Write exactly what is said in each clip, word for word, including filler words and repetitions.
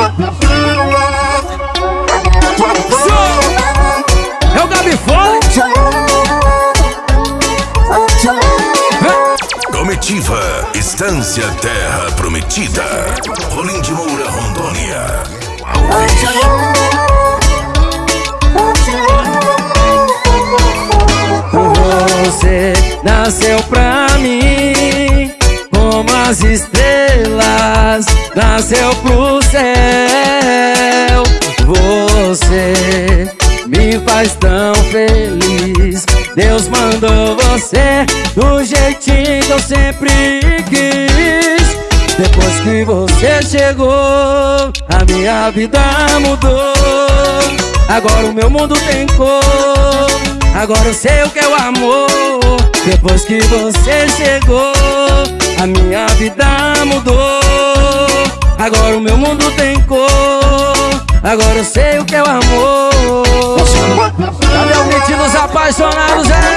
É o Gabi Fole. Comitiva, Estância Terra Prometida, Rolim de Moura, Rondônia. Você nasceu pra mim como as estrelas nasceu pro céu. Você me faz tão feliz. Deus mandou você do jeitinho que eu sempre quis. Depois que você chegou, a minha vida mudou. Agora o meu mundo tem cor. Agora eu sei o que é o amor. Depois que você chegou, a minha vida mudou. Agora o meu mundo tem cor. Agora eu sei o que é o amor. Cadê o grito dos apaixonados, é?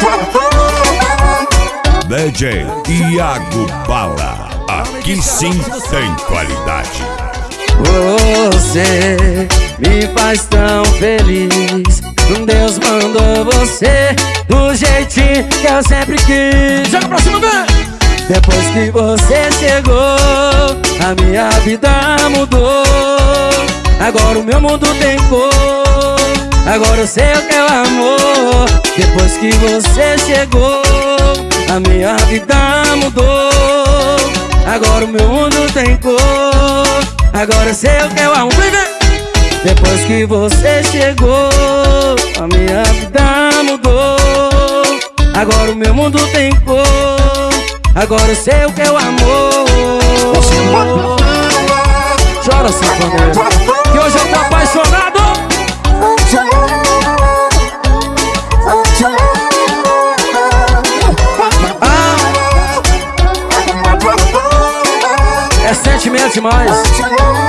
D J Iago Bala, aqui sim tem qualidade. Você me faz tão feliz. Deus mandou você do jeitinho que eu sempre quis. Joga pra cima, vem! Depois que você chegou, a minha vida mudou. Agora o meu mundo tem cor. Agora eu sei o que é o amor. Depois que você chegou, a minha vida mudou. Agora o meu mundo tem cor. Agora eu sei o que é o amor. Vem, vem! Depois que você chegou, a minha vida mudou. Agora o meu mundo tem cor. Agora eu sei o que é o amor. Chora, sanfoneiro, que hoje eu tô apaixonado. Ah, é sentimento demais.